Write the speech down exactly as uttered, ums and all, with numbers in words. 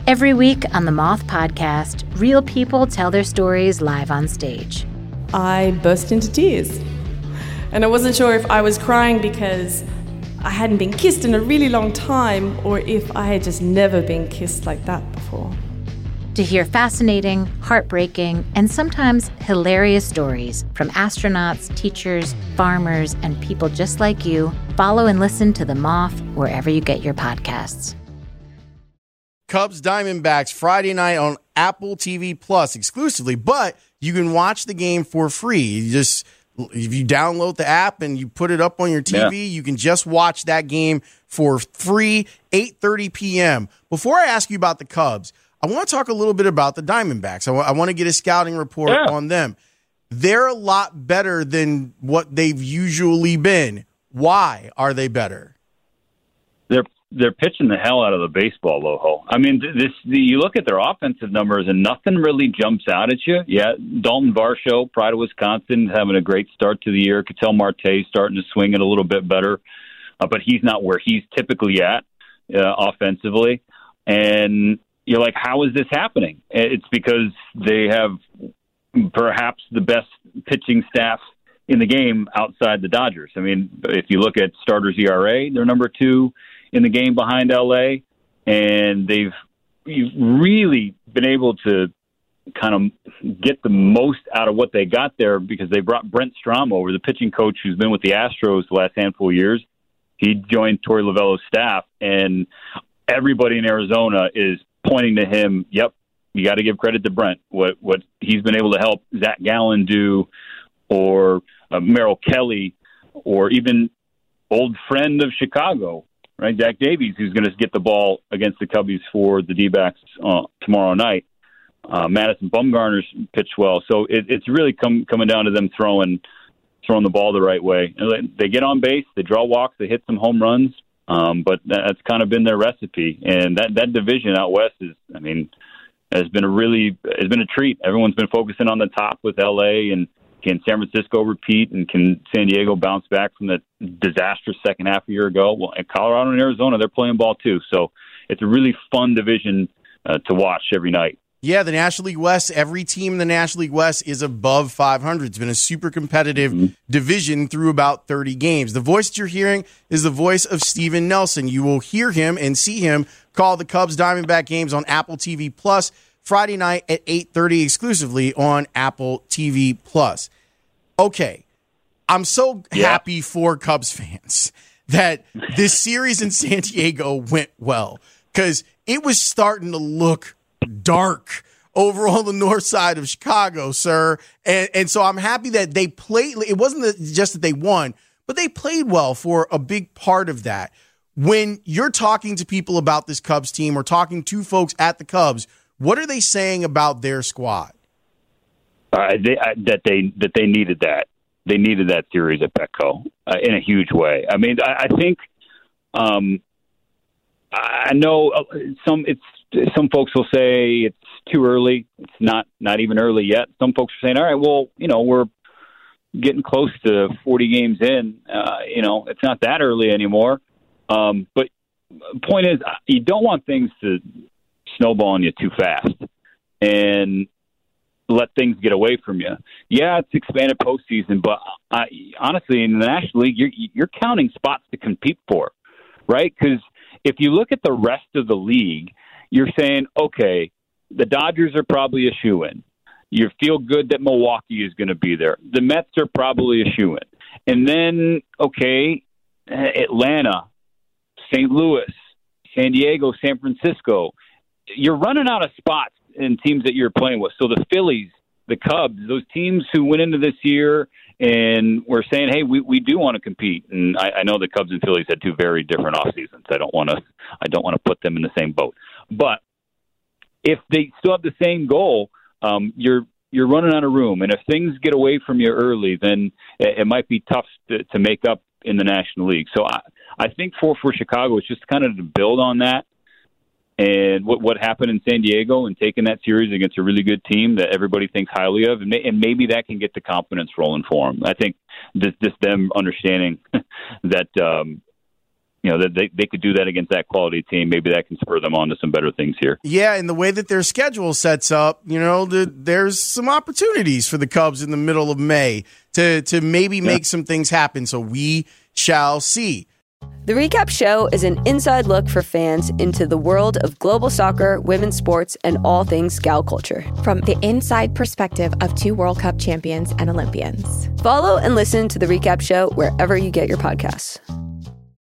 Every week on the Moth Podcast, real people tell their stories live on stage. I burst into tears. And I wasn't sure if I was crying because I hadn't been kissed in a really long time or if I had just never been kissed like that before. To hear fascinating, heartbreaking, and sometimes hilarious stories from astronauts, teachers, farmers, and people just like you, follow and listen to The Moth wherever you get your podcasts. Cubs Diamondbacks Friday night on Apple T V Plus exclusively, but you can watch the game for free. You just if you download the app and you put it up on your T V, yeah. you can just watch that game for free, eight thirty p.m. Before I ask you about the Cubs, I want to talk a little bit about the Diamondbacks. I, w- I want to get a scouting report yeah. on them. They're a lot better than what they've usually been. Why are they better? They're they're pitching the hell out of the baseball, Loho. I mean, this the, you look at their offensive numbers and nothing really jumps out at you. Yeah, Dalton Varsho, Pride of Wisconsin, having a great start to the year. Ketel Marte starting to swing it a little bit better, uh, but he's not where he's typically at uh, offensively. And you're like, how is this happening? It's because they have perhaps the best pitching staff in the game outside the Dodgers. I mean, if you look at starters E R A, they're number two in the game behind L A, and they've really been able to kind of get the most out of what they got there because they brought Brent Strom over, the pitching coach who's been with the Astros the last handful of years. He joined Torey Lovullo's staff, and everybody in Arizona is pointing to him. Yep, you got to give credit to Brent. What what he's been able to help Zach Gallen do, or uh, Merrill Kelly, or even old friend of Chicago, right, Zach Davies, who's going to get the ball against the Cubbies for the D-backs uh, tomorrow night. Uh, Madison Bumgarner's pitched well, so it, it's really come, coming down to them throwing throwing the ball the right way. And they get on base, they draw walks, they hit some home runs, um, but that's kind of been their recipe. And that, that division out west is, I mean, has been a really has been a treat. Everyone's been focusing on the top with L A, and can San Francisco repeat, and can San Diego bounce back from the disastrous second half a year ago? Well, in Colorado and Arizona, they're playing ball too. So it's a really fun division uh, to watch every night. Yeah, the National League West, every team in the National League West is above five hundred. It's been a super competitive mm-hmm. division through about thirty games. The voice that you're hearing is the voice of Steven Nelson. You will hear him and see him call the Cubs Diamondback games on Apple T V Plus Friday night at eight thirty exclusively on Apple T V Plus. Okay, I'm so yeah. happy for Cubs fans that this series in San Diego went well, because it was starting to look dark over on the north side of Chicago, sir. And and so I'm happy that they played. It wasn't just that they won, but they played well for a big part of that. When you're talking to people about this Cubs team or talking to folks at the Cubs, what are they saying about their squad? Uh, they, uh, that they that they needed that. They needed that series at Petco uh, in a huge way. I mean, I, I think um, I know some it's some folks will say it's too early. It's not not even early yet. Some folks are saying, all right, well, you know, we're getting close to forty games in. Uh, you know, it's not that early anymore. Um, but point is, you don't want things to snowball on you too fast and let things get away from you. Yeah, it's expanded postseason, but I, honestly, in the National League, you're, you're counting spots to compete for, right? Because if you look at the rest of the league, you're saying, okay, the Dodgers are probably a shoo-in. You feel good that Milwaukee is going to be there. The Mets are probably a shoo-in. And then, okay, Atlanta, Saint Louis, San Diego, San Francisco. You're running out of spots in teams that you're playing with. So the Phillies, the Cubs, those teams who went into this year and were saying, hey, we, we do want to compete. And I, I know the Cubs and Phillies had two very different off seasons. I don't want to I don't want to put them in the same boat. But if they still have the same goal, um, you're you're running out of room. And if things get away from you early, then it, it might be tough to, to make up in the National League. So I, I think for, for Chicago, it's just kind of to build on that. And what what happened in San Diego and taking that series against a really good team that everybody thinks highly of, and, may, and maybe that can get the confidence rolling for them. I think just, just them understanding that um, you know, that they, they could do that against that quality team. Maybe that can spur them on to some better things here. Yeah, and the way that their schedule sets up, you know, the, there's some opportunities for the Cubs in the middle of May to, to maybe yeah. make some things happen. So we shall see. The Recap Show is an inside look for fans into the world of global soccer, women's sports, and all things gal culture. From the inside perspective of two World Cup champions and Olympians. Follow and listen to The Recap Show wherever you get your podcasts.